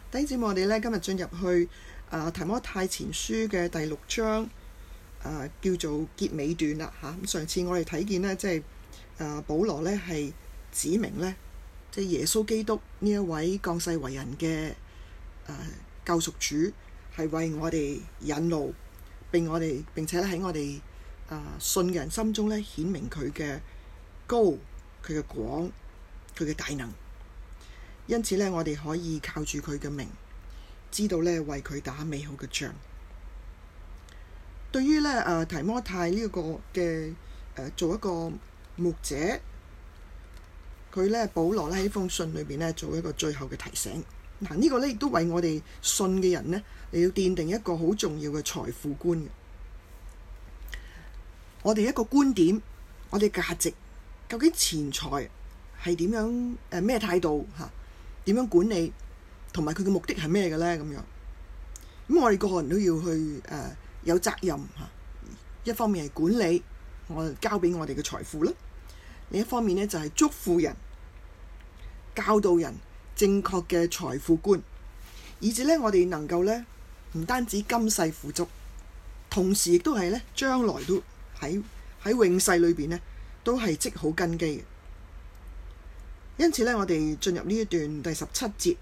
弟兄姊妹，我哋咧今日進入去提摩太前書嘅第6章，叫做結尾段啦嚇。咁上次我哋睇見呢，即係保羅呢係指明呢，即係耶穌基督呢一位降世為人嘅救贖主，係為我哋引路，並且喺我哋信嘅人心中呢顯明佢嘅高、佢嘅廣、佢嘅大能。因此咧，我哋可以靠住佢嘅名，知道咧為佢打美好嘅仗。對於咧提摩太呢一個嘅做一個牧者，佢咧保羅咧喺封信裏邊咧做一個最後嘅提醒。嗱，呢個咧亦都為我哋信嘅人咧，你要奠定一個好重要嘅財富觀嘅。我哋一個觀點，我哋價值，究竟錢財係點樣？咩態度嚇？點樣管理，同埋佢嘅目的係咩嘅呢？咁樣咁我哋個人都要去有責任嚇。一方面係管理我交俾我哋嘅財富啦，另一方面呢，就係祝福人、教導人正確嘅財富觀，以至呢，我哋能夠呢，唔單止今世富足，同時亦都係呢，將來都喺永世裏邊呢，都係積好根基嘅。因此咧，我哋進入呢一段第17節，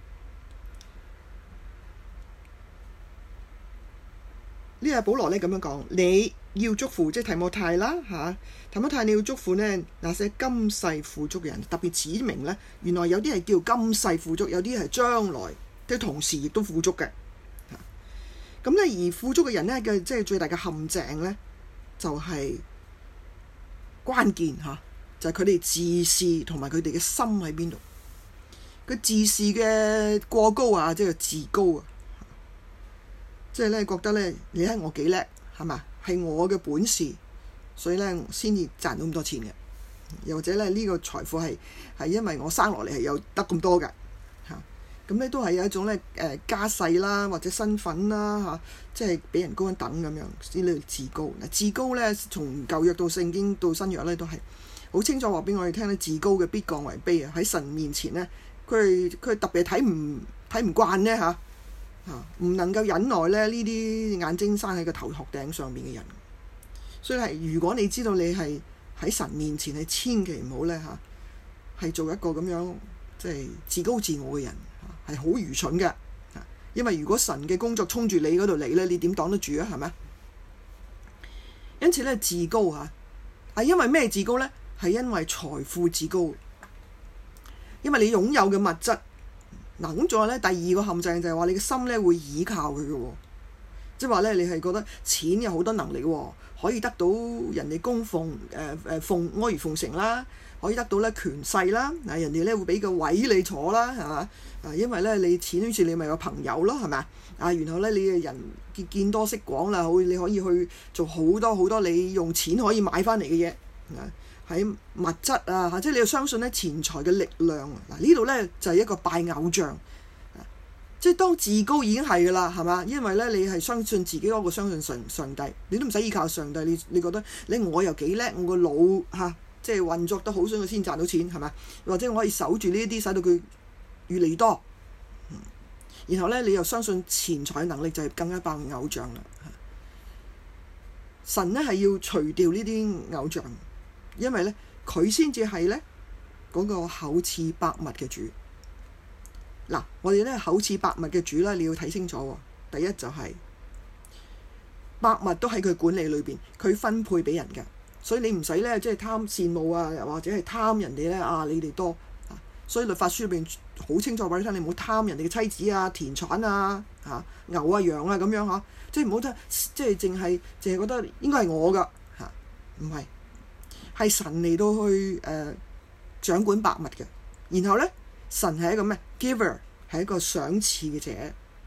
呢個保羅咧咁樣講：你要祝福，即係提摩太啦嚇。提摩太，你要祝福呢那些今世富足嘅人，特別指明呢，原來有啲係叫今世富足，有啲係將來即同時亦都富足嘅。咁咧，而富足嘅人呢嘅即係最大嘅陷阱呢，就係關鍵嚇。就係佢哋自視同埋佢哋嘅心喺邊度？佢自視嘅過高啊，即係自高啊，即係咧覺得咧，你睇我幾叻係嘛？係我嘅本事，所以咧先至賺到咁多錢嘅。又或者咧呢個財富係因為我生落嚟係有得咁多嘅嚇。咁咧都係有一種咧家世啦，或者身份啦嚇，即係俾人高一等咁樣先嚟自高。嗱，自高咧從舊約到聖經到新約咧都係好清楚話俾我哋聽咧，自高嘅必降為卑啊！喺神面前咧，佢特別睇唔慣咧嚇，唔能夠忍耐咧呢啲眼睛生喺個頭殼頂上面嘅人。所以係如果你知道你係喺神面前，係千祈唔好咧嚇，係做一個咁樣即係自高自我嘅人，係好愚蠢嘅。因為如果神嘅工作衝住你嗰度嚟咧，你點擋得住啊？係咪？因此咧，自高嚇係因為咩自高咧？係因為財富自高，因為你擁有嘅物質。嗱，咁仲有咧第二個陷阱就係話你嘅心咧會倚靠佢嘅喎，即係話咧你係覺得錢有好多能力喎，可以得到人哋供奉阿諛奉承啦，可以得到咧權勢啦，嗱人哋咧會俾個位你坐啦，係嘛？因為咧你錢於是你咪有朋友咯，係咪啊？然後咧你嘅人見多識廣啦，好你可以去做好多你用錢可以買翻嚟嘅嘢。喺物質啊，即係你要相信咧錢財嘅力量。嗱，呢度咧就係一個拜偶像，即係當自高已經係噶啦，係嘛？因為咧你係相信自己多過相信上帝，你都唔使依靠上帝。你覺得我又幾叻，我個腦即係運作得好，所以我先賺到錢，係嘛？或者我可以守住呢啲，使到佢越嚟越多。然後咧你又相信錢財嘅能力就係更加拜偶像啦。神咧係要除掉呢啲偶像。因為咧，佢先至係咧嗰個厚賜百物嘅主。嗱，我哋咧厚賜百物嘅主咧，你要睇清楚喎。第一就係百物都喺佢管理裏邊，佢分配俾人嘅，所以你唔使咧即係貪羨慕啊，或者係貪人哋咧你哋多啊。所以律法書裏邊好清楚話你聽，你唔好貪人哋嘅妻子啊、田產啊、牛啊、羊啊咁樣嚇，即係唔好得，即係淨係覺得應該係我㗎嚇，唔係。係神嚟到去掌管百物嘅，然後咧神係一個咩 giver， 係一個賞賜嘅者。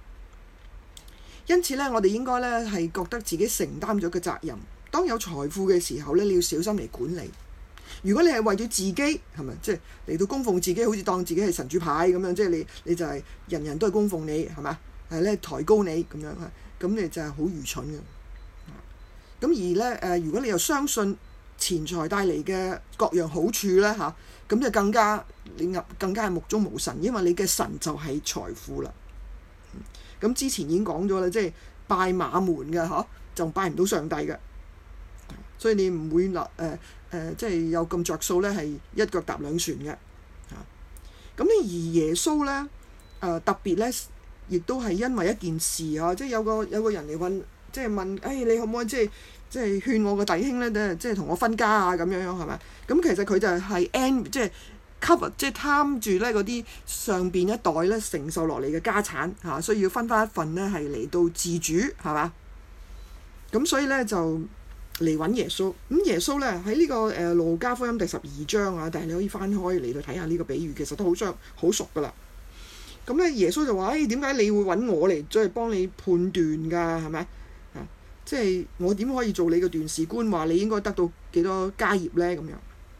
因此咧，我哋應該咧係覺得自己承擔咗嘅責任。當有財富嘅時候咧，你要小心嚟管理。如果你係為咗自己，係咪即係嚟到供奉自己，好似當自己係神主牌咁樣，即係你就係人人都係供奉你，係嘛？係咧抬高你咁樣嚇，咁你就係好愚蠢嘅。咁而咧如果你又相信錢財帶嚟嘅各樣好處咧咁就更加係目中無神，因為你嘅神就係財富啦。 咁之前已經講咗啦，即係拜馬門嘅就拜唔到上帝嘅，所以你唔會即係有咁着數咧，係一腳踏兩船嘅。咁而耶穌咧特別咧，亦都係因為一件事即係有個人嚟問，即係問你可唔可以即係勸我個弟兄咧，即係同我分家啊咁樣係咪？咁其實佢就係即係 cover， 即係貪住咧嗰啲上邊一代咧承受落嚟嘅家產所以要分翻一份咧係嚟到自主係嘛？咁所以咧就嚟揾耶穌。咁耶穌咧喺呢個路加福音第12章但係你可以翻開嚟到睇下呢個比喻，其實都好熟噶啦。咁咧耶穌就話：點解你會揾我嚟即係幫你判斷㗎？係咪？即係我點可以做你嘅斷事官，話你應該得到幾多家業咧？咁樣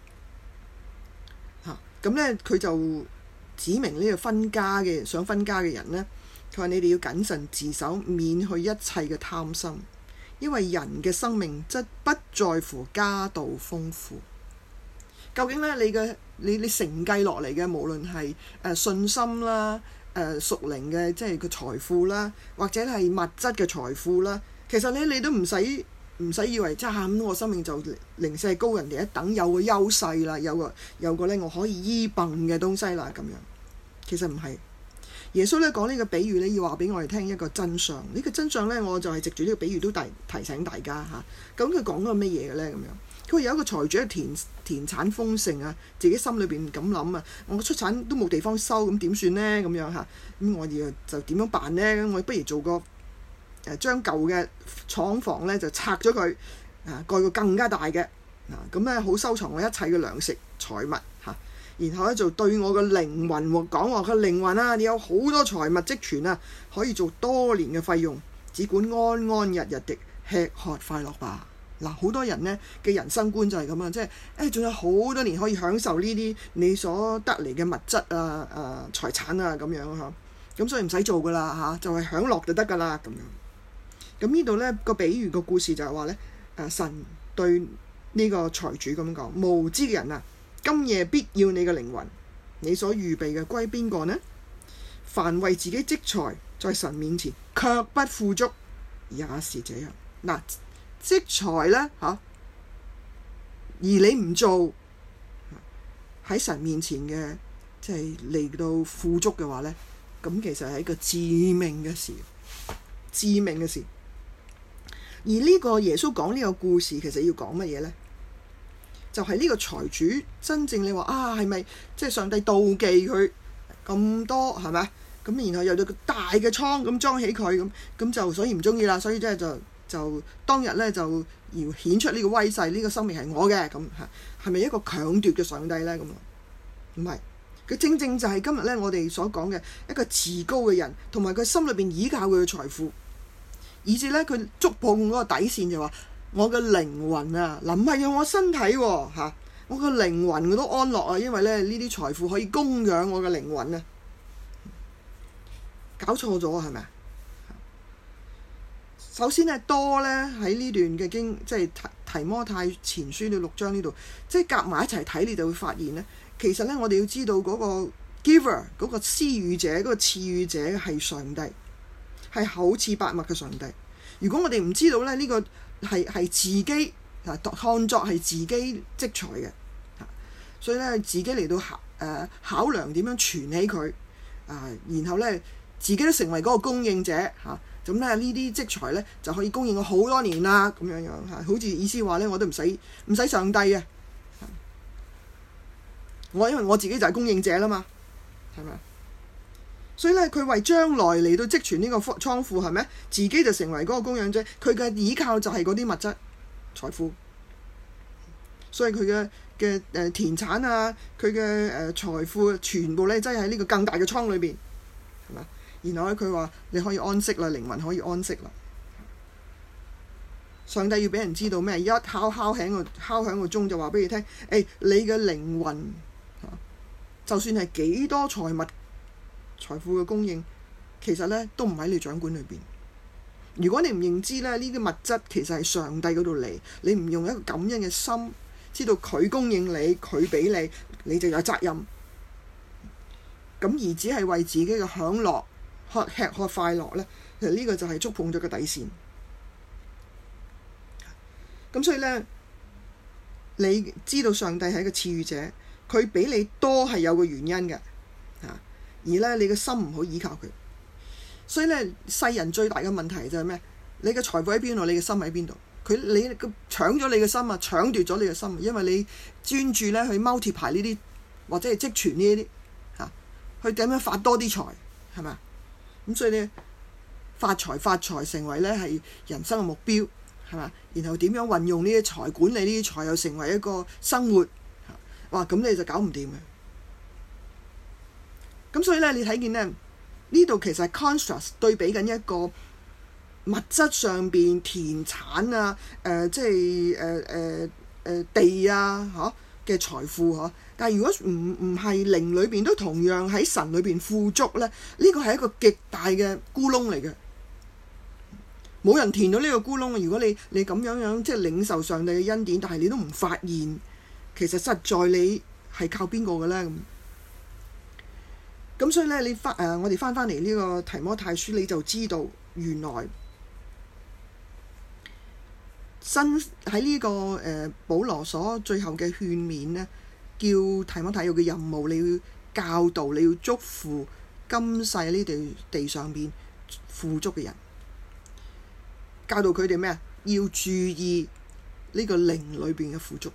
咁咧佢就指明呢個想分家嘅人咧，佢話你哋要謹慎自守，免去一切嘅貪心，因為人嘅生命則不在乎家道豐富。究竟咧你承繼落嚟嘅，無論係信心啦、屬靈嘅即係個財富啦，或者係物質嘅財富啦，其實你都唔使以為咁我生命就零舍高人哋一等，有個優勢啦，有個咧我可以依憑嘅東西啦咁樣。其實唔係。耶穌咧講呢個比喻咧，要話俾我哋聽一個真相。呢個真相咧，我就係藉住呢個比喻都提醒大家嚇。咁佢講咗乜嘢嘅咧？咁樣佢有一個財主嘅田產豐盛自己心裏邊咁諗我出產都冇地方收，咁點算咧？咁樣嚇，咁我哋就點樣辦咧？我不如做個將舊嘅廠房咧就拆咗佢蓋個更加大嘅咁咧好收藏我一切嘅糧食財物然後咧就對我嘅靈魂講話：佢靈魂你有好多財物積存可以做多年嘅費用，只管安安逸逸地吃喝快樂吧。好多人呢嘅人生觀就係咁即係仲有好多年可以享受呢啲你所得嚟嘅物質財產咁樣咁所以唔使做噶啦就係享樂就得噶啦咁樣。咁呢度呢個比喻個故事就係話呢神對呢個財主咁講：無知嘅人今夜必要你嘅靈魂，你所預備嘅歸邊個呢？凡為自己積財在神面前卻不富足，也是這樣。積財呢而你唔做喺神面前嘅即係嚟到富足嘅話呢，咁其實係一個致命嘅事。而呢個耶穌講呢個故事其實要講乜嘢呢？就係呢個財主真正你話係咪即係上帝妒忌佢咁多係咪？咁然後有咗個大嘅倉咁裝起佢咁就所以唔中意啦，所以即係就當日咧就要顯出呢個威勢，呢個生命係我嘅咁係咪一個強奪嘅上帝咧？咁唔係，佢正正就係今日咧我哋所講嘅一個自高嘅人，同埋佢心裏邊倚靠佢嘅財富，以至咧佢觸碰嗰個底線就話：我嘅靈魂唔係用我身體我嘅靈魂我都安樂因為咧呢啲財富可以供養我嘅靈魂搞錯咗係咪？首先多咧喺呢段嘅經，即係提摩太前書嘅6章呢度，即係夾埋一齊睇，你就會發現咧，其實咧我哋要知道嗰個 giver 嗰個施予者嗰個賜予者係上帝，係厚賜百物嘅上帝。如果我哋唔知道咧呢個係自己看作係自己積財嘅所以咧自己嚟到考量點樣存起佢然後咧自己都成為嗰個供應者咁咧呢啲積財咧就可以供應我好多年啦咁樣好似意思話咧我都唔使上帝嘅因為我自己就係供應者啦嘛，係咪？所以咧佢為將來嚟到積存呢個倉庫係咪？自己就成為嗰個供養者，佢嘅依靠就係嗰啲物質財富，所以佢嘅田產佢嘅財富全部咧擠喺呢個更大嘅倉裏邊，係嘛？然後咧佢話你可以安息啦，靈魂可以安息啦。上帝要俾人知道咩？一敲響個鐘就話俾你聽，你嘅靈魂就算係幾多財富嘅供應，其實咧都唔喺你掌管裏邊。如果你唔認知咧呢啲物質其實係上帝嗰度嚟，你唔用一個感恩嘅心，知道佢供應你，佢俾你，你就有責任。咁而只係為自己嘅享樂吃喝快樂呢，其實呢個就係觸碰咗個底線。咁所以呢，你知道上帝係一個賜予者，佢俾你多係有個原因嘅，而呢，你嘅心唔好依靠佢。所以呢，世人最大嘅問題就係咩？你嘅財富喺邊度，你嘅心喺邊度？你搶咗你嘅心啊，搶奪咗你嘅心，因為你專注咧去 multiply 呢啲或者係積存呢啲去點樣發多啲財，係咪？咁所以咧，發財成為咧係人生嘅目標，係嘛？然後點樣運用呢啲財，管理呢啲財，又成為一個生活，哇！咁你就搞唔掂嘅。咁所以咧，你睇見咧呢度其實係 contrast 對比緊一個物質上邊田產啊，即係地啊，嘅財富，但係如果唔係靈裏邊都同樣喺神裏邊富足咧，呢個係一個極大嘅咕窿嚟嘅，冇人填到呢個咕窿。如果你咁樣即係領受上帝嘅恩典，但係你都唔發現，其實實在你係靠邊個嘅咧？咁所以咧，我哋翻嚟呢個提摩太書，你就知道原來喺呢個保羅所最後嘅勸勉呢，叫提摩太有嘅任務，你要教導，你要祝福今世呢地上邊富足嘅人，教導佢哋咩啊？要注意呢個靈裏邊嘅富足，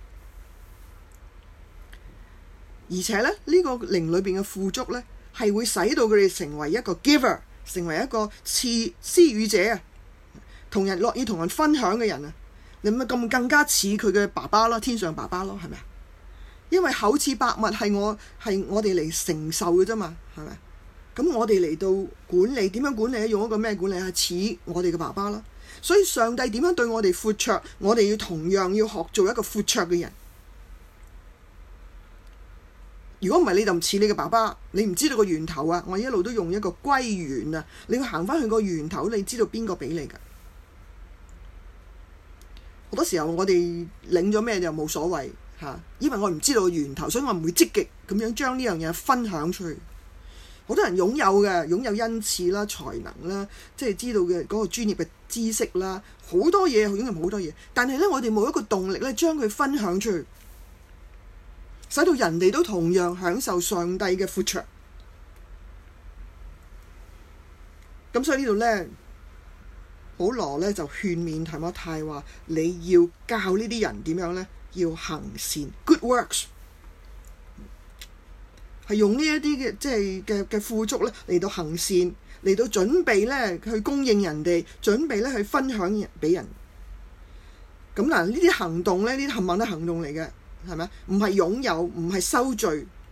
而且咧呢個靈裏邊嘅富足呢，係會使到佢哋成為一個 giver， 成為一個施予者啊，樂意同人分享嘅人啊，你咪更加似佢嘅爸爸咯，天上爸爸咯，係咪啊？因為厚賜百物係我哋嚟承受嘅啫嘛，係咪？咁我哋嚟到管理，點樣管理咧？用一個咩管理啊？似我哋嘅爸爸啦。所以上帝點樣對我哋闊綽，我哋要同樣要學做一個闊綽嘅人。如果唔係，你就唔似你嘅爸爸，你唔知道個源頭啊！我一路都用一個歸源啊，你要行翻去個源頭，你知道邊個俾你㗎？好多時候我哋領咗咩就冇所謂嚇，因為我唔知道個源頭，所以我唔會積極咁樣將呢樣嘢分享出去。好多人擁有恩賜啦、才能啦，即係知道嘅嗰個專業嘅知識啦，好多嘢擁有好多嘢，但係咧我哋冇一個動力咧將佢分享出去，使到人哋都同樣享受上帝嘅闊綽。咁所以呢度咧，保羅咧就勸勉提摩太話：你要教呢啲人點樣咧？要行善 ，good works， 係用呢一啲嘅即係嘅富足咧嚟到行善，嚟到準備咧去供應人哋，準備咧去分享俾人。咁嗱，呢啲行動咧，呢啲冚唪唥都行動嚟嘅。係咪？唔係擁有，唔係收聚。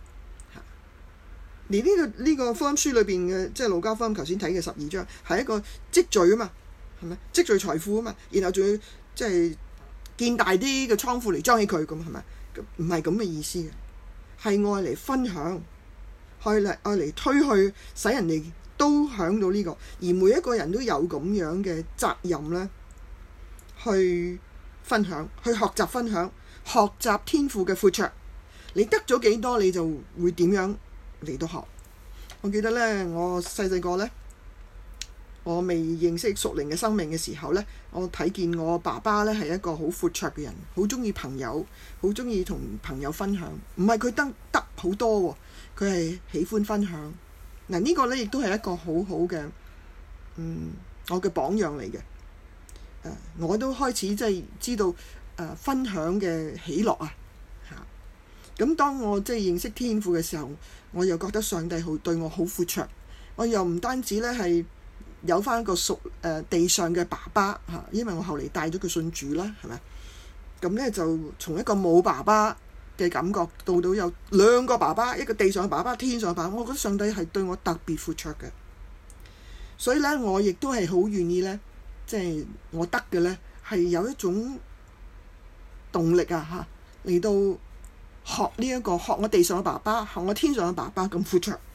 而呢個福音書裏邊嘅，即係路加福音頭先睇嘅12章，係一個積聚啊嘛，係咪？積聚財富啊嘛，然後仲要即係建大啲嘅倉庫嚟裝起佢咁，係咪？唔係咁嘅意思嘅，係愛嚟分享，愛嚟推去，使人哋都享到呢個。而每一個人都有咁樣嘅責任咧，去分享，去學習分享。學習天父嘅闊綽，你得咗幾多，你就會點樣嚟到學。我記得咧，我細個咧，我未認識屬靈嘅生命嘅時候咧，我睇見我爸爸咧係一個好闊綽嘅人，好中意朋友，好中意同朋友分享。唔係佢得好多喎，佢係喜歡分享。嗱，呢個咧亦都係一個好好嘅，我嘅榜樣嚟嘅。我都開始即係知道。分享嘅喜樂啊，咁當我即係認識天父嘅時候，我又覺得上帝對我好闊綽，我又唔單止咧係有翻一個地上嘅爸爸嚇，因為我後嚟帶咗佢信主啦，係咪？咁咧就從一個冇爸爸嘅感覺到有兩個爸爸，一個地上嘅爸爸，天上嘅爸爸，我覺得上帝係對我特別闊綽嘅，所以咧我亦都係好願意咧，即係我得嘅咧係有一種動力啊嚇，嚟到學我地上嘅爸爸，學我天上嘅爸爸咁闊綽。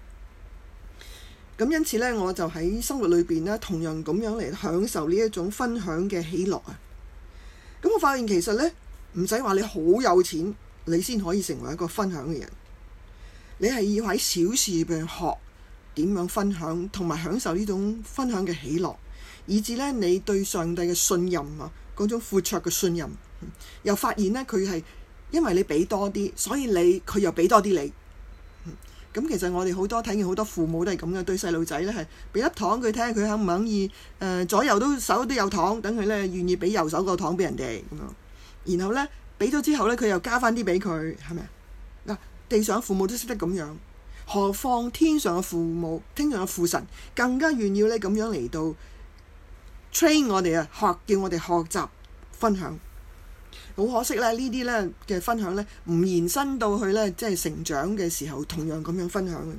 咁因此咧，我就喺生活裏邊咧，同樣咁樣嚟享受呢一種分享嘅喜樂啊。咁我發現其實咧，唔使話你好有錢，你先可以成為一個分享嘅人。你係要喺小事入邊學點樣分享，同埋享受呢種分享嘅喜樂，以至呢你對上帝嘅信任啊，嗰種闊綽嘅信任，又發現呢佢係因為你俾多啲，所以佢又俾多啲你。咁其實我哋睇見好多父母都係咁嘅，對細路仔呢係俾粒糖佢，睇下佢肯唔肯意左右手都有糖，等佢呢願意俾右手個糖俾人哋咁樣。然後呢俾咗之後呢，佢又加翻啲俾佢，係咪啊？地上嘅父母都識得咁樣，何況天上嘅父母、天上嘅父神更加願意呢咁樣嚟到 train 我哋啊，叫我哋學習分享。好可惜咧，呢啲咧嘅分享咧唔延伸到去咧，即係成長嘅時候同樣咁樣分享嘅。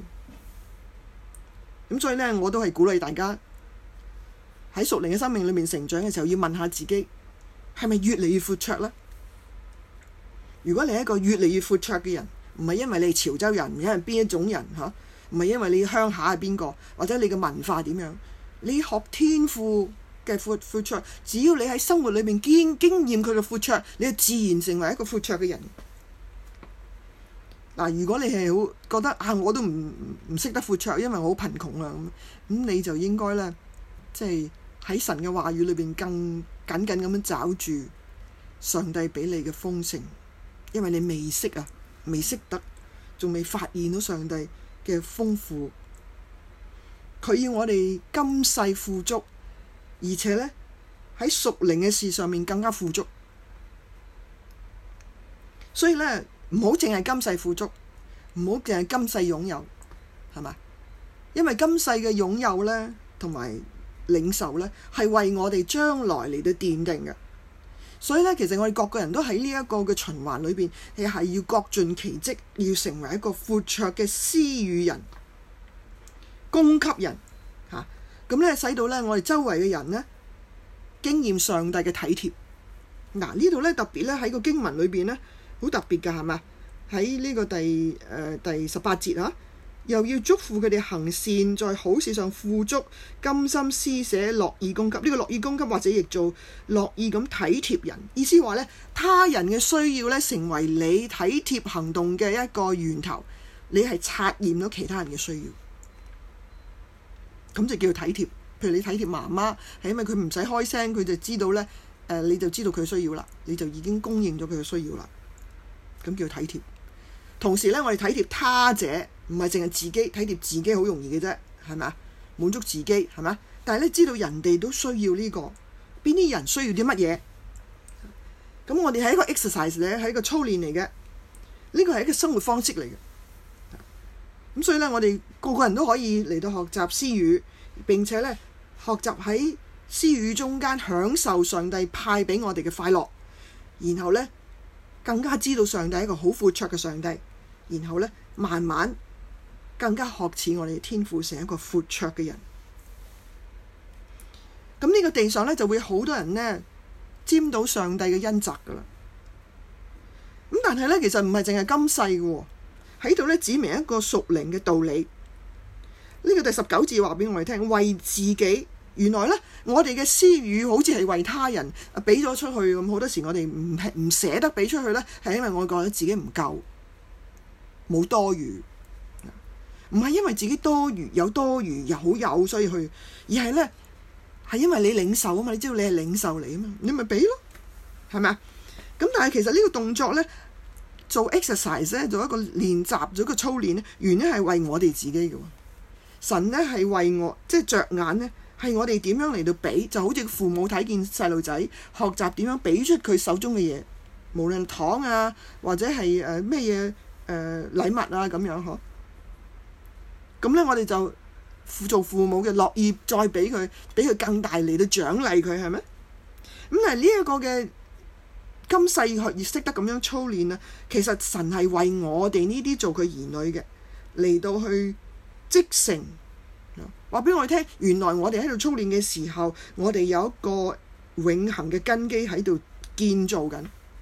咁所以咧，我都係鼓勵大家喺屬靈嘅生命裏面成長嘅時候，要問下自己係咪越嚟越闊綽咧？如果你係一個越嚟越闊綽嘅人，唔係因為你係潮州人，唔係因為邊一種人嚇，唔係因為你鄉下係邊個，或者你嘅文化點樣，你學天父嘅闊綽，只要你喺生活裏面經驗佢嘅闊綽，你就自然成為一個闊綽嘅人。嗱，如果你係好覺得我都唔識得闊綽，因為我好貧窮啊咁你就應該咧，即係喺神嘅話語裏邊更緊緊咁樣抓住上帝俾你嘅豐盛，因為你未識啊，未識得，仲未發現到上帝嘅豐富。佢要我哋今世富足，而且呢，喺屬靈嘅事上面更加富足，所以呢，唔好淨係今世富足，唔好淨係今世擁有，係嘛？因為今世嘅擁有呢，同埋領受呢，係為我哋將來嚟到奠定嘅。所以呢，其實我哋各個人都喺呢一個嘅循環裏邊，係要各盡其職，要成為一個闊綽嘅施予人、供給人嚇。咁咧，使到咧我哋周圍嘅人咧經驗上帝嘅體貼。嗱，呢度咧特別咧喺個經文裏邊咧好特別㗎，係嘛？喺呢個第18節啊，又要囑咐佢哋行善，在好事上富足，甘心施捨，樂意供給。呢個樂意供給或者亦做樂意咁體貼人，意思話咧他人嘅需要咧成為你體貼行動嘅一個源頭，你係察驗到其他人嘅需要。咁就叫體貼。譬如你體貼媽媽，係因為佢唔使開聲，佢就知道呢，你就知道佢需要啦，你就已經供應咗佢嘅需要啦。咁叫體貼。同時呢，我哋體貼他者，唔係淨係自己，體貼自己好容易嘅啫，係咪啊？滿足自己係咪？但係呢，知道人哋都需要呢個，邊啲人需要啲乜嘢？咁我哋係一個 exercise 咧，係一個操練嚟嘅。呢個係一個生活方式嚟嘅。咁所以呢，我哋個個人都可以嚟到學習施予，並且呢，學習喺施予中間享受上帝派俾我哋嘅快樂，然後呢，更加知道上帝係一個好闊綽嘅上帝，然後呢，慢慢更加學似我哋天父成一個闊綽嘅人。咁呢個地上呢，就會好多人呢，沾到上帝嘅恩澤噶啦。咁但係呢，其實唔係淨係今世嘅喎。喺度咧指明一個屬靈嘅道理，呢個第19節話俾我哋聽，為自己。原來咧我哋嘅施予好似係為他人，俾咗出去咁，好多時我哋唔捨得俾出去咧，係因為我覺得自己唔夠，冇多餘，唔係因為自己多餘有多餘又好有所以去，而係咧係因為你領受啊嘛，你知道你係領受嚟啊嘛，你咪俾咯，係咪啊？咁但係其實呢個動作咧，做 exercise 咧，做一個練習，做一個操練咧，原因係為我哋自己嘅。神咧係為我，即係着眼咧，係我哋點樣嚟到俾，就好似父母睇見細路仔學習點樣俾出佢手中嘅嘢，無論糖啊，或者係咩嘢禮物啊咁樣嗬。咁咧我哋就做父母嘅樂意再俾佢更大嚟到獎勵佢，係咪？咁但係呢一個嘅。今世學而識得咁樣操練啊，其實神係為我哋呢啲做佢兒女嘅嚟到去積成，話俾我哋聽。原來我哋喺度操練嘅時候，我哋有一個永恆嘅根基喺度建造緊，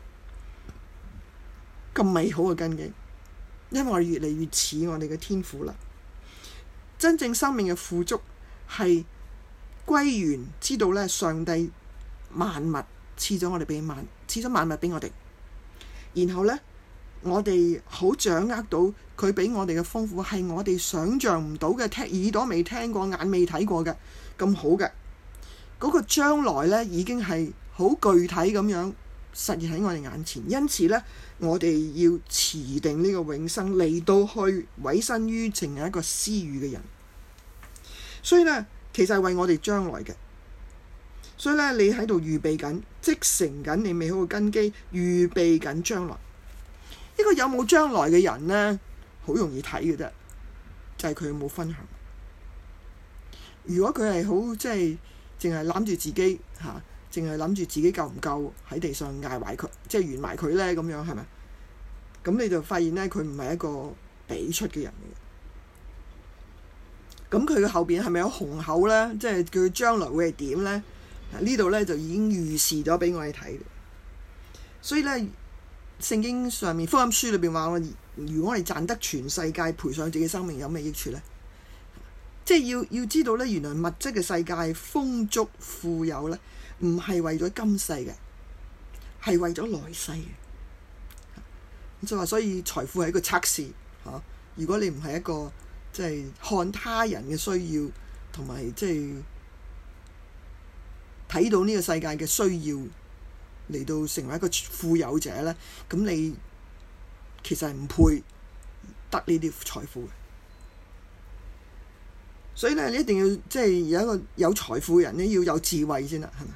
咁美好嘅根基。因為我哋越嚟越似我哋嘅天父啦。真正生命嘅富足係歸源，知道咧上帝萬物賜咗我哋俾賜咗萬物俾我哋，然後呢，我哋好掌握到佢俾我哋嘅豐富係我哋想像唔到嘅，耳朵未聽過，眼未睇過嘅咁好嘅。嗰個將來呢已經係好具體咁樣實現喺我哋眼前，因此呢，我哋要持定呢個永生嚟到去委身於成為一個施予嘅人。所以呢，其實係為我哋將來嘅。所以咧，你喺度預備緊，積成緊你美好嘅根基，預備緊將來。一個有冇將來嘅人呢，好容易睇嘅啫，就係佢有冇分享。如果佢係好即係淨係攬住自己嚇，淨係諗住自己夠唔夠喺地上捱埋佢，即係完埋佢呢，咁樣係咪？咁你就發現呢，佢唔係一個俾出嘅人嚟嘅。咁佢嘅後邊係咪有雄厚呢？即係佢將來會係點呢？呢度咧就已經預示咗俾我哋睇。所以咧，聖經上面福音書裏邊話我，如果我哋賺得全世界，賠上自己生命，有咩益處呢？即係要知道咧，原來物質嘅世界豐足富有咧，唔係為咗今世嘅，係為咗來世嘅。咁就話，所以財富係一個測試嚇。如果你唔係一個即係看他人嘅需要，同埋即係睇到呢個世界嘅需要嚟到成為一個富有者呢，咁你其實係唔配得呢啲財富嘅。所以咧，你一定要即係有一個有財富嘅人呢，要有智慧先啦，係咪？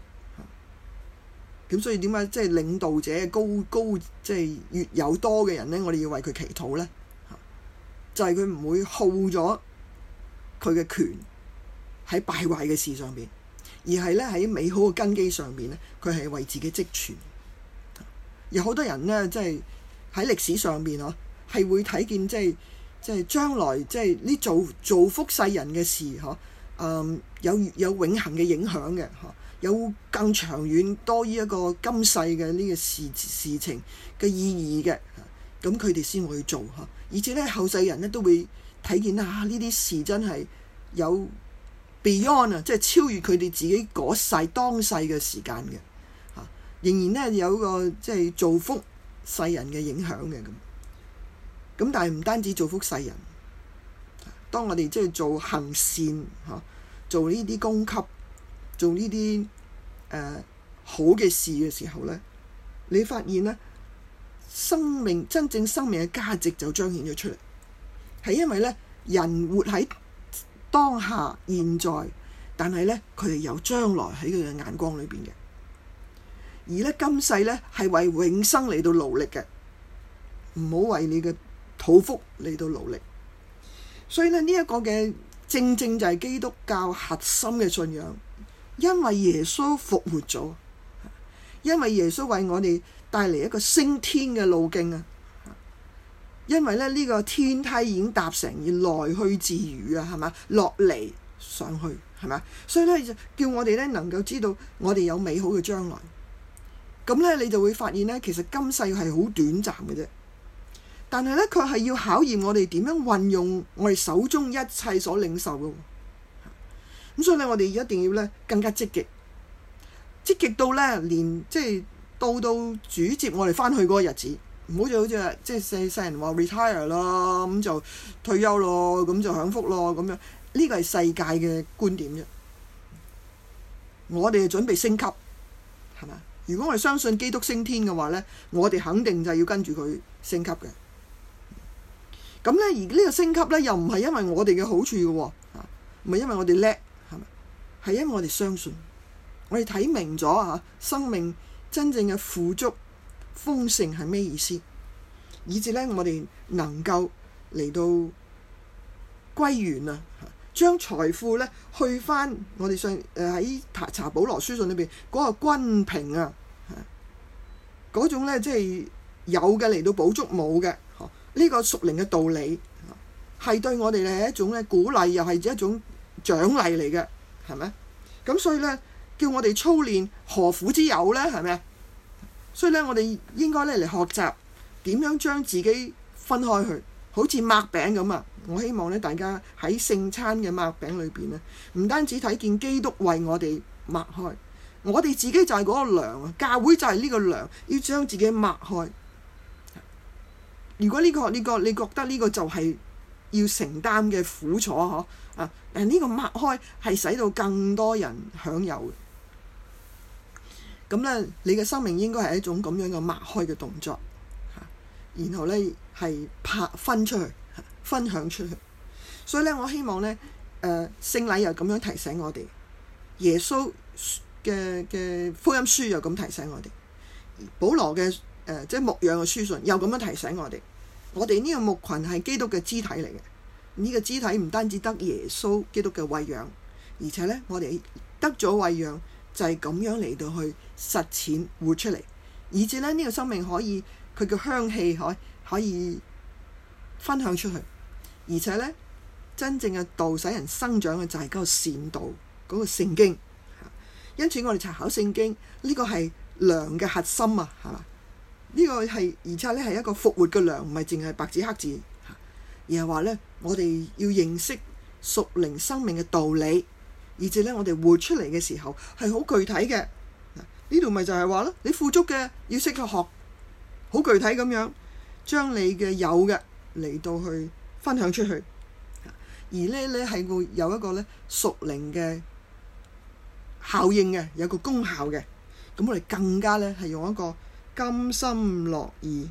咁所以點解即係領導者高即係越有多嘅人呢，我哋要為佢祈禱呢？就係佢唔會耗咗佢嘅權喺敗壞嘅事上邊，而係咧喺美好嘅根基上邊咧，佢係為自己積存。有好多人咧，即係喺歷史上邊嗬，係會睇見即係將來即係呢造福世人嘅事嗬，有永恆嘅影響嘅嗬，有更長遠多於一個今世嘅呢個事情嘅意義嘅，咁佢哋先會去做嗬，而且咧後世人咧都會睇見呢啲事真係有 beyond 啊，即係超越佢哋自己嗰世當世嘅時間嘅嚇，仍然咧有個即係造福世人嘅影響嘅咁。咁但係唔單止造福世人，當我哋即係做行善嚇，做呢啲供給，做呢啲好嘅事嘅時候咧，你發現咧真正生命嘅價值就彰顯咗出嚟，係因為咧人活喺當下現在，但係咧佢哋有將來喺佢嘅眼光裏邊嘅，而咧今世咧係為永生嚟到勞力嘅，唔好為你嘅肚腹嚟到勞力。所以咧呢一個嘅正就係基督教核心嘅信仰，因為耶穌復活咗，因為耶穌為我哋帶嚟一個升天嘅路徑啊！因為咧呢個天梯已經搭成，而來去自如啊，係嘛？落嚟上去係嘛？所以咧就叫我哋咧能夠知道我哋有美好嘅將來。咁咧你就會發現咧，其實今世係好短暫嘅啫，但係咧佢係要考驗我哋點樣運用我哋手中一切所領受嘅。咁所以咧我哋一定要咧更加積極到咧連即係到主接我哋翻去嗰個日子。唔好就好似即係世人話 retire 咯，咁就退休咯，咁就享福咯咁樣。呢個係世界嘅觀點啫。我哋準備升級，係嘛？如果我哋相信基督升天嘅話咧，我哋肯定就係要跟住佢升級嘅。咁咧，而呢個升級咧又唔係因為我哋嘅好處嘅喎，唔係因為我哋叻，係咪？係因為我哋相信，我哋睇明咗啊，生命真正嘅富足豐盛係咩意思，以至咧我哋能夠嚟到歸元啊，將財富咧去翻我哋上喺查保羅書信裏邊嗰個均平啊，嗰種咧即係有嘅嚟到補足冇嘅，呢個屬靈嘅道理係對我哋係一種咧鼓勵，又係一種獎勵嚟嘅，係咪？咁所以咧叫我哋操練何苦之有咧，係咪？所以咧，我哋應該咧嚟學習點樣將自己分開去，好似擘餅咁啊！我希望咧大家喺聖餐嘅擘餅裏邊咧，唔單止睇見基督為我哋擘開，我哋自己就係嗰個糧啊！教會就係呢個糧，要將自己擘開。 如果你覺得呢個就係要承擔嘅苦楚嗬啊，但呢個擘開係使到更多人享有嘅。咁咧，你嘅生命應該係一種咁樣嘅擘開嘅動作，然後咧係分出去，分享出去。所以咧，我希望咧，聖禮又咁樣提醒我哋，耶穌嘅福音書又咁提醒我哋，保羅嘅即係牧養嘅書信又咁樣提醒我哋。我哋呢個牧群係基督嘅肢體嚟嘅，呢個肢體唔單止得耶穌基督嘅餵養，而且咧我哋得咗餵養就係咁樣嚟到去實踐活出嚟，以至咧呢個生命可以佢嘅香氣可以分享出去，而且咧真正嘅道使人生長嘅就係嗰個善道，嗰個聖經。因此我哋查考聖經呢個係糧嘅核心啊，係嘛？呢個係而且咧係一個復活嘅糧，唔係淨係白紙黑字，而係話咧我哋要認識屬靈生命嘅道理，以至咧我哋活出嚟嘅時候係好具體嘅。呢度咪就係話咯，你富足嘅要識去學，好具體咁樣將你嘅有嘅嚟到去分享出去，而咧你係會有一個咧屬靈嘅效應嘅，有個功效嘅。咁我哋更加咧係用一個甘心樂意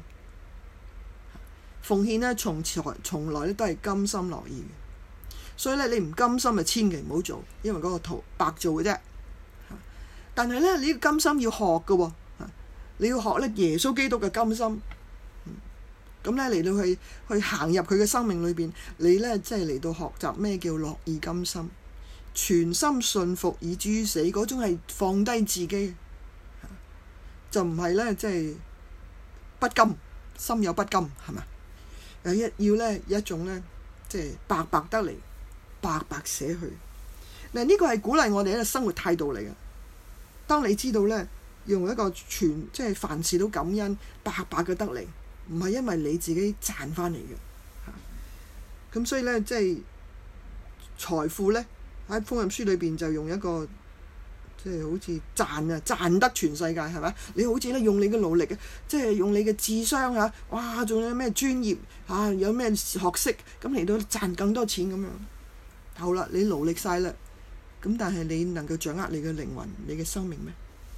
奉獻咧，從來咧都係甘心樂意嘅。所以咧，你唔甘心就千祈唔好做，因為嗰個圖白做嘅啫。但係咧，你要甘心要學嘅喎，你要學咧耶穌基督嘅甘心。咁咧嚟到去行入佢嘅生命裏邊，你咧即係嚟到學習咩叫樂意甘心，全心信服以至於死嗰種係放低自己。就唔係咧，即係不甘，心有不甘，係嘛？要咧一種咧，即係白白得嚟，白白捨去。嗱，呢個係鼓勵我哋一個生活態度嚟嘅。當你知道咧，用一個即係凡事都感恩，白白嘅得嚟，唔係因為你自己賺翻嚟嘅。咁所以咧，即係財富咧喺福音書裏邊就用一個。即係好似賺得全世界，係咪？你好似咧用你嘅努力嘅，即係用你嘅智商啊，哇！仲有咩專業啊？有咩學識咁嚟到賺更多錢咁樣。好啦，你努力晒啦，咁但係你能夠掌握你嘅靈魂、你嘅生命咩？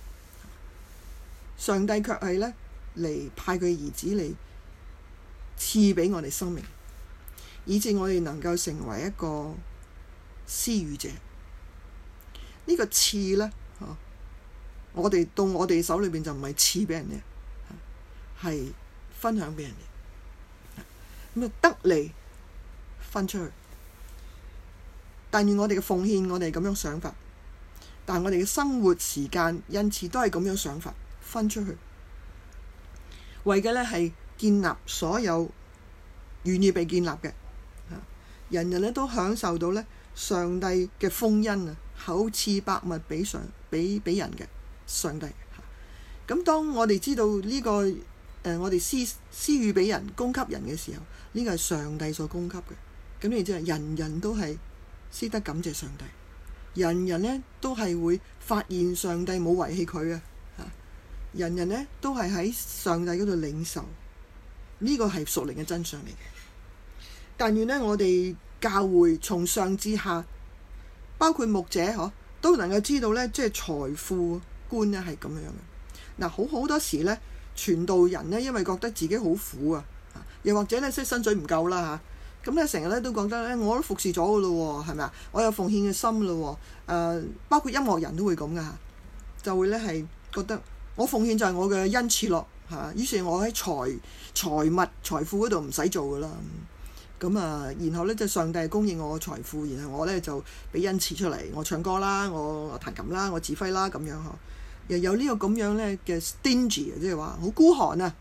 上帝卻係咧嚟派佢兒子嚟賜俾我哋生命，以致我哋能夠成為一個施予者。呢個賜呢，我哋到我哋手裏邊就唔係賜俾人哋，係分享俾人哋。咁啊得嚟分出去，但願我哋嘅奉獻，我哋咁樣想法，但係我哋嘅生活時間因此都係咁樣想法，分出去，為嘅呢係建立所有願意被建立嘅，人人咧都享受到呢上帝嘅豐恩啊！厚賜百物俾人嘅上帝。咁當我哋知道呢個我哋施予俾人、供給人嘅時候，呢個係上帝所供給嘅。咁你知人人都係識得感謝上帝，人人呢都係會發現上帝冇遺棄佢嘅，人人呢都係喺上帝嗰度領受，呢個係屬靈嘅真相嚟嘅。但願呢，我哋教會從上至下，包括牧者都能夠知道咧，即係財富觀咧係咁樣嘅。嗱，好多時咧，傳道人咧，因為覺得自己好苦啊，又或者咧即係薪水唔夠啦嚇，咁咧成日咧都覺得咧，我都服侍咗噶咯喎，係咪啊？我有奉獻嘅心咯喎，包括音樂人都會咁噶，就會咧係覺得我奉獻就係我嘅恩賜咯嚇，於是我喺財富嗰度唔使做噶啦。咁啊，然後咧就上帝供應我嘅財富，然後我咧就俾恩賜出嚟，我唱歌啦，我彈琴啦，我指揮啦，咁樣呵，又有呢個咁樣咧嘅 stingy， 即係話好孤寒啊！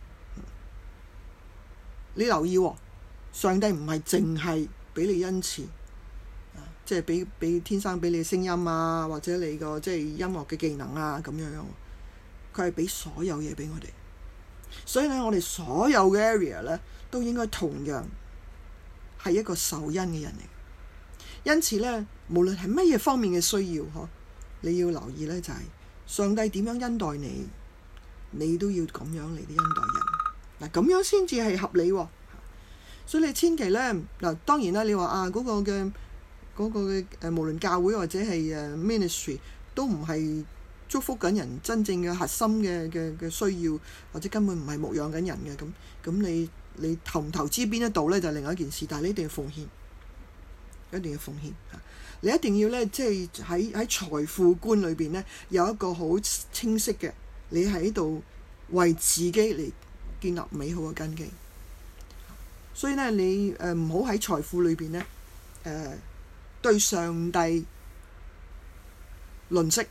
你留意喎，上帝唔係淨係俾你恩賜，即係俾天生俾你嘅聲音啊，或者你個即係音樂嘅技能啊咁樣樣，佢係俾所有嘢俾我哋。所以咧，我哋所有嘅 area 咧都應該同樣係一個受恩嘅人嚟，因此咧，無論係乜嘢方面嘅需要，你要留意咧，就係上帝點樣恩待你，你都要咁樣嚟啲恩待人。 嗱，咁樣先至係合理喎。所以你千祈咧嗱，當然啦，你話嗰個嘅無論教會或者係ministry 都唔係祝福緊人真正嘅核心嘅需要，或者根本唔係牧養緊人嘅，咁你投唔投資邊一度咧就另外一件事，但係你一定要奉獻，一定要奉獻嚇。你一定要咧，即係喺財富觀裏邊咧有一個好清晰嘅，你喺度為自己嚟建立美好嘅根基。所以咧，你唔好喺財富裏邊咧對上帝吝嗇，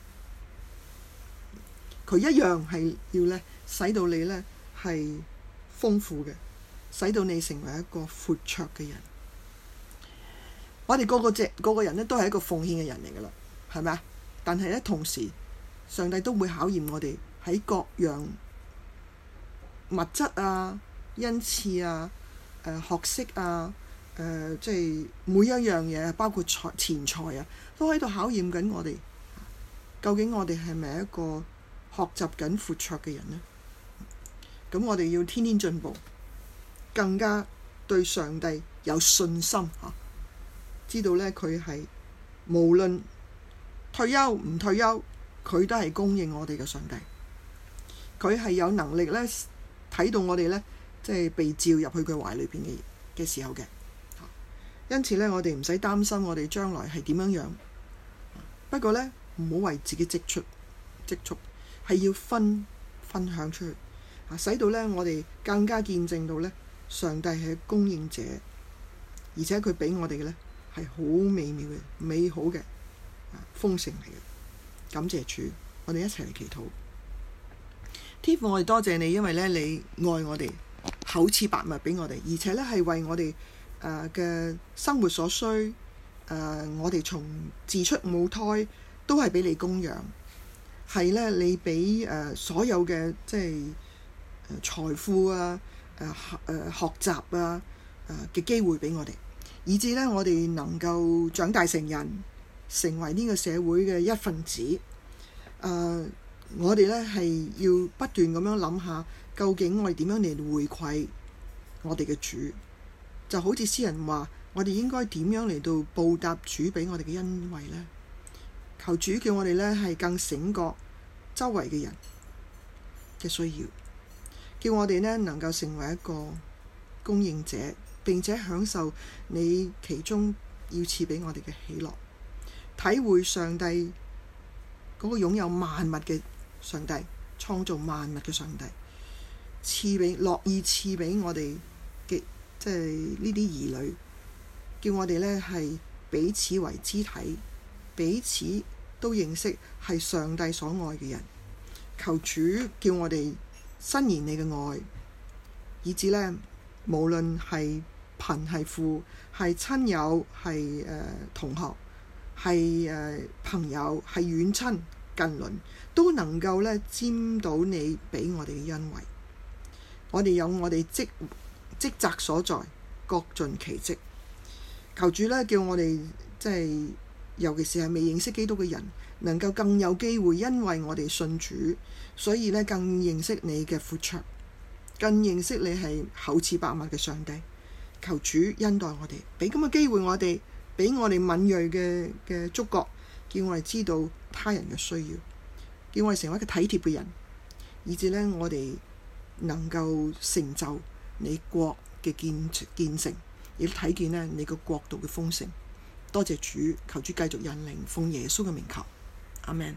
佢一樣係要咧使到你咧係豐富嘅，使到你成為一個闊綽嘅人。我哋個個人咧都係一個奉獻嘅人嚟噶啦，係咪啊？但係咧同時，上帝都會考驗我哋喺各樣物質啊、恩賜啊、學識啊、即係每一樣嘢，包括錢財啊，都喺度考驗緊我哋。究竟我哋係咪一個學習緊闊綽嘅人呢？咁我哋要天天進步，更加對上帝有信心嚇。知道咧，佢係無論退休唔退休，佢都係供應我哋嘅上帝。佢係有能力咧睇到我哋咧，即係被召入去佢懷裏邊嘅時候嘅。因此咧，我哋唔使擔心我哋將來係點樣樣。不過咧，唔好為自己積蓄，係要分享出去，使到咧我哋更加見證到咧上帝係供應者，而且佢俾我哋嘅咧係好美妙嘅、美好嘅豐盛嚟嘅。感謝主，我哋一齊嚟祈禱。天父，我哋多謝你，因為咧你愛我哋，厚賜百物俾我哋，而且咧係為我哋嘅生活所需。我哋從自出母胎都係俾你供養，係咧你俾所有嘅即係財富啊、學習啊嘅機會俾我哋，以至咧我哋能夠長大成人，成為呢個社會嘅一份子。我哋咧係要不斷咁樣諗下，究竟我哋點樣嚟回饋我哋嘅主？就好似詩人話，我哋應該點樣嚟到報答主俾我哋嘅恩惠呢？求主叫我哋咧係更醒覺周圍嘅人嘅需要，叫我哋咧能夠成為一個供應者，並且享受你其中要賜俾我哋嘅喜樂，體會上帝嗰個擁有萬物嘅上帝，創造萬物嘅上帝，樂意賜俾我哋嘅即係呢啲兒女，叫我哋咧係彼此為肢體，彼此都認識係上帝所愛嘅人。求主叫我哋伸延你嘅愛，以至咧無論係貧係富，係親友係同學，係朋友，係遠親近鄰，都能夠咧沾到你俾我哋嘅恩惠。我哋有我哋職責所在，各盡其職。求主咧叫我哋即係尤其是係未認識基督嘅人，能夠更有機會，因為我哋信主，所以咧更認識你嘅闊綽，更認識你係厚賜百物嘅上帝。求主恩待我哋，俾咁嘅機會我哋，俾我哋敏銳嘅觸覺，叫我哋知道他人嘅需要，叫我哋成為一個體貼嘅人，以至咧我哋能夠成就你國嘅建成，亦都睇見咧你個國度嘅豐盛。多謝主，求主繼續引領，奉耶穌嘅名求，阿們。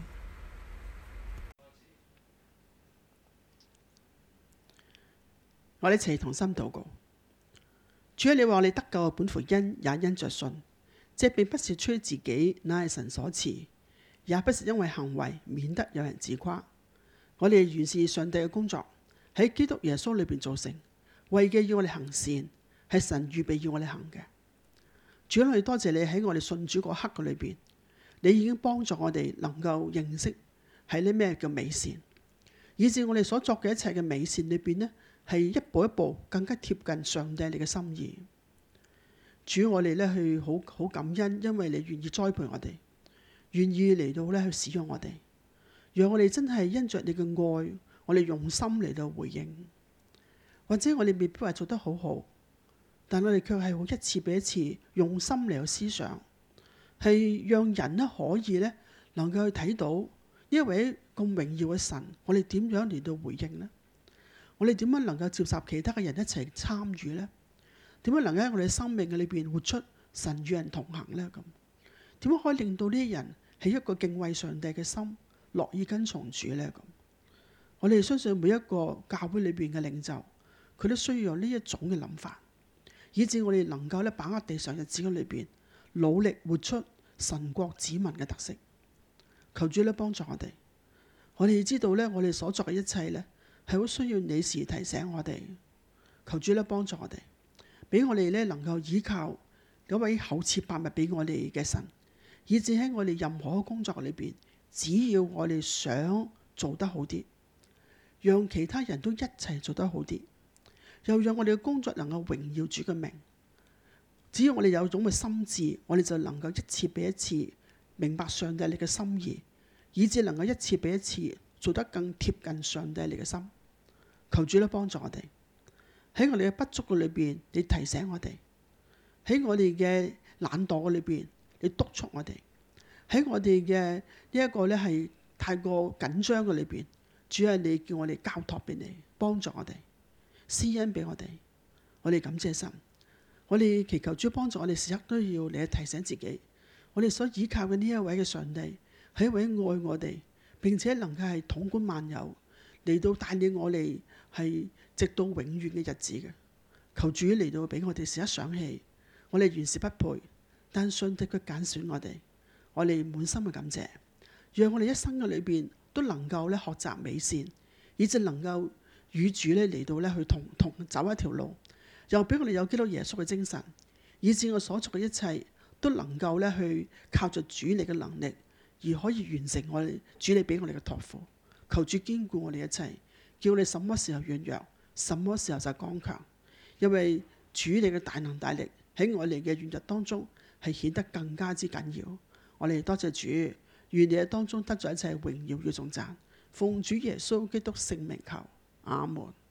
我哋一齊同心禱告。主啊，你話我哋得救嘅本乎恩，也因着信。這並不是出於自己，乃係神所賜，也不是因為行為，免得有人自誇。我哋完是上帝嘅工作，喺基督耶穌裏邊造成，為嘅要我哋行善，係神預備要我哋行嘅。主啊，我哋多謝你喺我哋信主嗰刻嘅裏邊，你已經幫助我哋能夠認識係啲咩叫美善，以至我哋所作嘅一切嘅美善裏邊呢，係一步一步更加貼近上帝你嘅心意。主，我哋咧去好感恩，因為你願意栽培我哋，願意嚟到咧去使用我哋，讓我哋真係因着你嘅愛，我哋用心嚟到回應。 或者我哋未必話做得好好，但我哋卻係會一次比一次用心嚟去思想，係讓人咧可以咧能夠去睇到呢一位咁榮耀嘅神，我哋點樣嚟到回應呢？我哋點樣能夠接受其他嘅人一齊參與呢？點樣能夠喺我哋生命嘅裏邊活出神與人同行呢？咁點樣可以令到呢啲人係一個敬畏上帝嘅心，樂意跟從主呢？咁我哋相信每一個教會裏邊嘅領袖，佢都需要有呢一種嘅諗法，以致我哋能夠咧把握地上日子嘅裏邊，努力活出神國子民嘅特色。求主咧幫助我哋。我哋知道咧，我哋所作嘅一切咧，係好需要你時提醒我哋。求主咧幫助我哋，俾我哋咧能夠依靠嗰位厚賜百物俾我哋嘅神，以致喺我哋任何嘅工作裏邊，只要我哋想做得好啲，讓其他人都一齊做得好啲，又讓我哋嘅工作能夠榮耀主嘅名。只要我哋有種嘅心志，我哋就能夠一次比一次明白上帝你嘅心意，以致能夠一次比一次做得更貼近上帝你嘅心。求主咧幫助我哋，喺我哋嘅不足嘅裏邊，你提醒我哋；喺我哋嘅懶惰嘅裏邊，你督促我哋；喺我哋嘅呢一個咧係太過緊張嘅裏邊，主係你叫我哋交託俾你，幫助我哋，施恩俾我哋。我哋感謝神，我哋祈求主幫助我哋，時刻都要嚟提醒自己，我哋所依靠嘅呢一位嘅上帝係一位愛我哋，並且能夠係統管萬有，嚟到帶領我哋係直到永遠嘅日子嘅。求主嚟到俾我哋時刻想起，我哋原是不配，但上帝佢揀選我哋，我哋滿心嘅感謝，讓我哋一生嘅裏邊都能夠咧學習美善，以致能夠與主咧嚟到咧去同走一條路，又俾我哋有基督耶穌嘅精神，以致我所做嘅一切都能夠咧去靠着主你嘅能力，而可以完成我哋主你俾我哋嘅託付。求主堅固我哋一切，叫我哋什麼時候軟弱，什麼時候就剛強，因為主你嘅大能大力喺我哋嘅軟弱當中係顯得更加之緊要。我哋多謝主，願你喺當中得咗一切榮耀與頌讚，奉主耶穌基督聖名求，阿門。